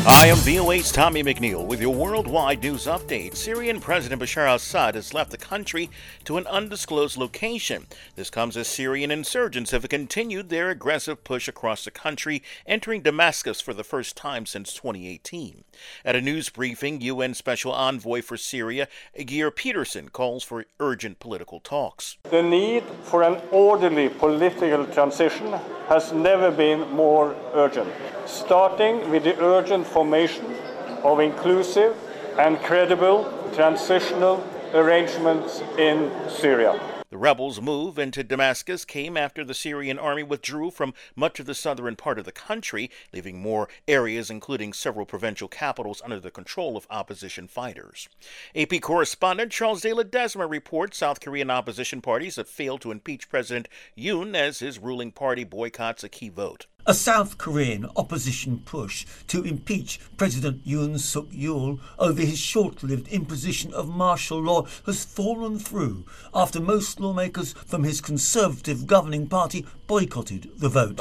I am VOA's Tommy McNeil with your worldwide news update. Syrian President Bashar al-Assad has left the country to an undisclosed location. This comes as Syrian insurgents have continued their aggressive push across the country, entering Damascus for the first time since 2018. At a news briefing, UN Special Envoy for Syria, Geir Peterson, calls for urgent political talks. The need for an orderly political transition has never been more urgent, starting with the urgent formation of inclusive and credible transitional arrangements in Syria. The rebels' move into Damascus came after the Syrian army withdrew from much of the southern part of the country, leaving more areas, including several provincial capitals, under the control of opposition fighters. AP correspondent Charles de Ledesma reports South Korean opposition parties have failed to impeach President Yoon as his ruling party boycotts a key vote. A South Korean opposition push to impeach President Yoon Suk-yeol over his short-lived imposition of martial law has fallen through after most lawmakers from his conservative governing party boycotted the vote.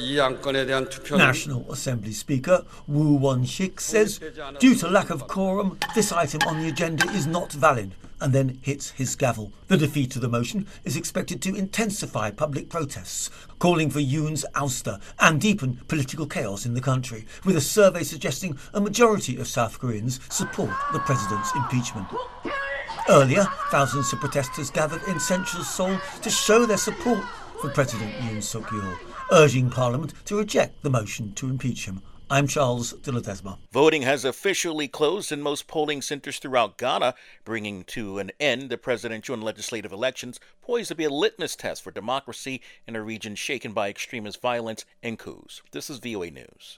National Assembly Speaker Woo Won-sik says, due to lack of quorum, this item on the agenda is not valid, and then hits his gavel. The defeat of the motion is expected to intensify public protests, calling for Yoon's ouster and deepen political chaos in the country, with a survey suggesting a majority of South Koreans support the president's impeachment. Earlier, thousands of protesters gathered in central Seoul to show their support for President Yoon Suk-yeol, urging Parliament to reject the motion to impeach him. I'm Charles de Ledesma. Voting has officially closed in most polling centers throughout Ghana, bringing to an end the presidential and legislative elections, poised to be a litmus test for democracy in a region shaken by extremist violence and coups. This is VOA News.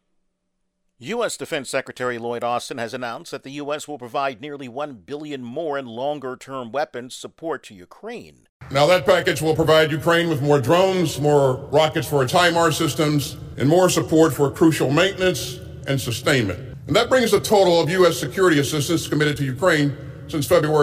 U.S. Defense Secretary Lloyd Austin has announced that the U.S. will provide nearly $1 billion more in longer-term weapons support to Ukraine. Now that package will provide Ukraine with more drones, more rockets for its HIMARS systems, and more support for crucial maintenance and sustainment. And that brings the total of U.S. security assistance committed to Ukraine since February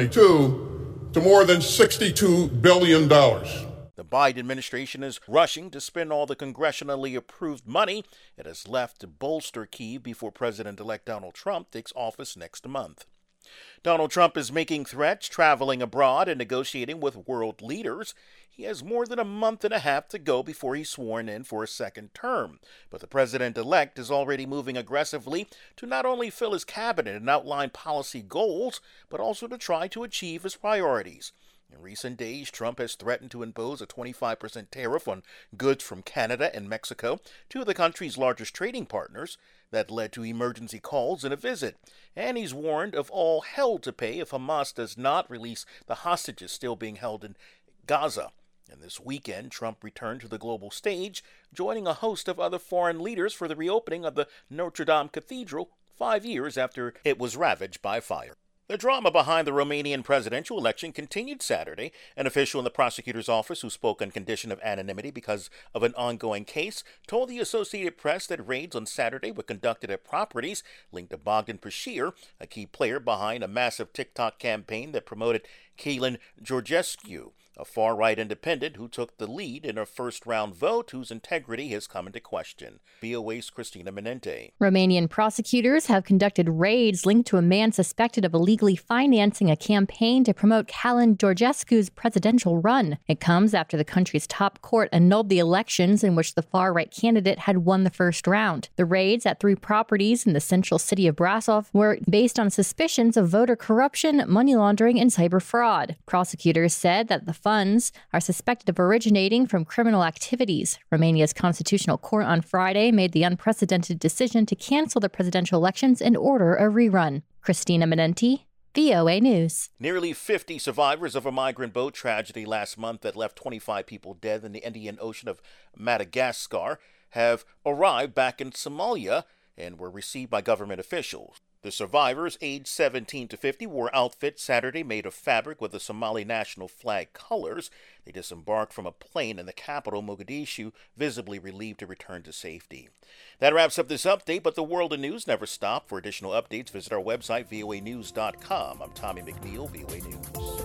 2022 to more than $62 billion. The Biden administration is rushing to spend all the congressionally approved money it has left to bolster Kyiv before President-elect Donald Trump takes office next month. Donald Trump is making threats, traveling abroad, and negotiating with world leaders. He has more than a month and a half to go before he's sworn in for a second term. But the president-elect is already moving aggressively to not only fill his cabinet and outline policy goals, but also to try to achieve his priorities. In recent days, Trump has threatened to impose a 25% tariff on goods from Canada and Mexico, two of the country's largest trading partners. That led to emergency calls and a visit. And he's warned of all hell to pay if Hamas does not release the hostages still being held in Gaza. And this weekend, Trump returned to the global stage, joining a host of other foreign leaders for the reopening of the Notre Dame Cathedral 5 years after it was ravaged by fire. The drama behind the Romanian presidential election continued Saturday. An official in the prosecutor's office who spoke on condition of anonymity because of an ongoing case told the Associated Press that raids on Saturday were conducted at properties linked to Bogdan Pashir, a key player behind a massive TikTok campaign that promoted Călin Georgescu, a far-right independent who took the lead in a first-round vote whose integrity has come into question. VOA's Cristina Minente. Romanian prosecutors have conducted raids linked to a man suspected of illegally financing a campaign to promote Călin Georgescu's presidential run. It comes after the country's top court annulled the elections in which the far-right candidate had won the first round. The raids at 3 properties in the central city of Brasov were based on suspicions of voter corruption, money laundering, and cyber fraud. Prosecutors said that the funds are suspected of originating from criminal activities. Romania's constitutional court on Friday made the unprecedented decision to cancel the presidential elections and order a rerun. Cristina Minente, VOA News. Nearly 50 survivors of a migrant boat tragedy last month that left 25 people dead in the Indian Ocean of Madagascar have arrived back in Somalia and were received by government officials. The survivors, aged 17 to 50, wore outfits Saturday made of fabric with the Somali national flag colors. They disembarked from a plane in the capital, Mogadishu, visibly relieved to return to safety. That wraps up this update, but the world of news never stops. For additional updates, visit our website, voanews.com. I'm Tommy McNeil, VOA News.